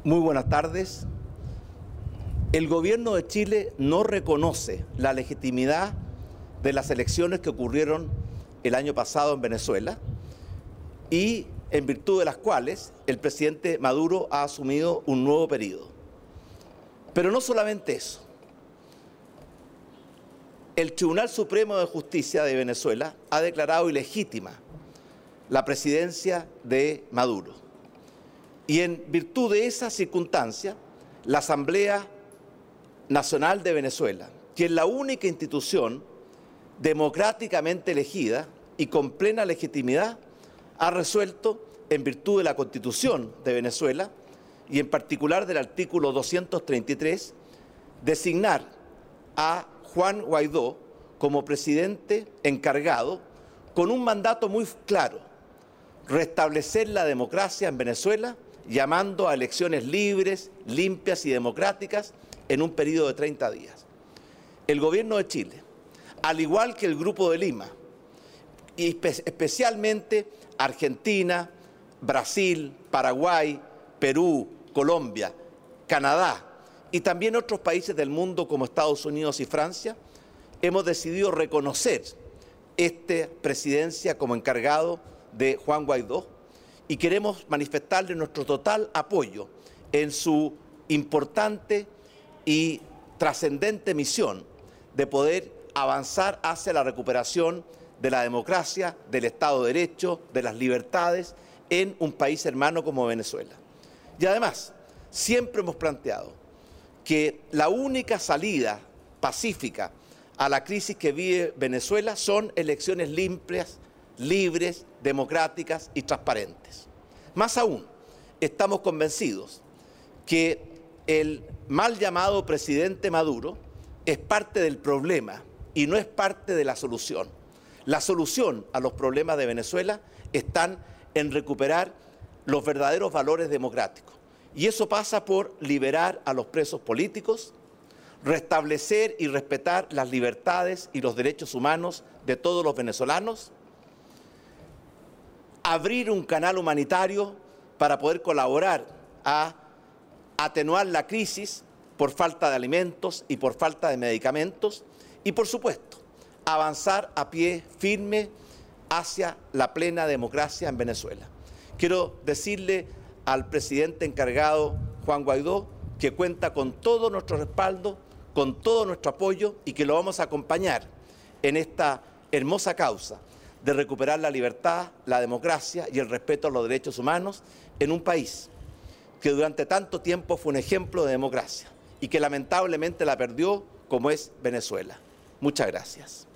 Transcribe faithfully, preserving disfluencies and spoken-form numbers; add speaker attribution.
Speaker 1: Muy buenas tardes. El gobierno de Chile no reconoce la legitimidad de las elecciones que ocurrieron el año pasado en Venezuela y en virtud de las cuales el presidente Maduro ha asumido un nuevo periodo. Pero no solamente eso. El Tribunal Supremo de Justicia de Venezuela ha declarado ilegítima la presidencia de Maduro. Y en virtud de esa circunstancia, la Asamblea Nacional de Venezuela, que es la única institución democráticamente elegida y con plena legitimidad, ha resuelto, en virtud de la Constitución de Venezuela y en particular del artículo doscientos treinta y tres, designar a Juan Guaidó como presidente encargado con un mandato muy claro: restablecer la democracia en Venezuela, llamando a elecciones libres, limpias y democráticas en un periodo de treinta días. El gobierno de Chile, al igual que el Grupo de Lima, y espe- especialmente Argentina, Brasil, Paraguay, Perú, Colombia, Canadá y también otros países del mundo como Estados Unidos y Francia, hemos decidido reconocer esta presidencia como encargado de Juan Guaidó y queremos manifestarle nuestro total apoyo en su importante y trascendente misión de poder avanzar hacia la recuperación de la democracia, del Estado de Derecho, de las libertades en un país hermano como Venezuela. Y además, siempre hemos planteado que la única salida pacífica a la crisis que vive Venezuela son elecciones limpias, libres, democráticas y transparentes. Más aún, estamos convencidos que el mal llamado presidente Maduro es parte del problema y no es parte de la solución. La solución a los problemas de Venezuela están en recuperar los verdaderos valores democráticos. Y eso pasa por liberar a los presos políticos, restablecer y respetar las libertades y los derechos humanos de todos los venezolanos, abrir un canal humanitario para poder colaborar a atenuar la crisis por falta de alimentos y por falta de medicamentos y, por supuesto, avanzar a pie firme hacia la plena democracia en Venezuela. Quiero decirle al presidente encargado, Juan Guaidó, que cuenta con todo nuestro respaldo, con todo nuestro apoyo y que lo vamos a acompañar en esta hermosa causa de recuperar la libertad, la democracia y el respeto a los derechos humanos en un país que durante tanto tiempo fue un ejemplo de democracia y que lamentablemente la perdió, como es Venezuela. Muchas gracias.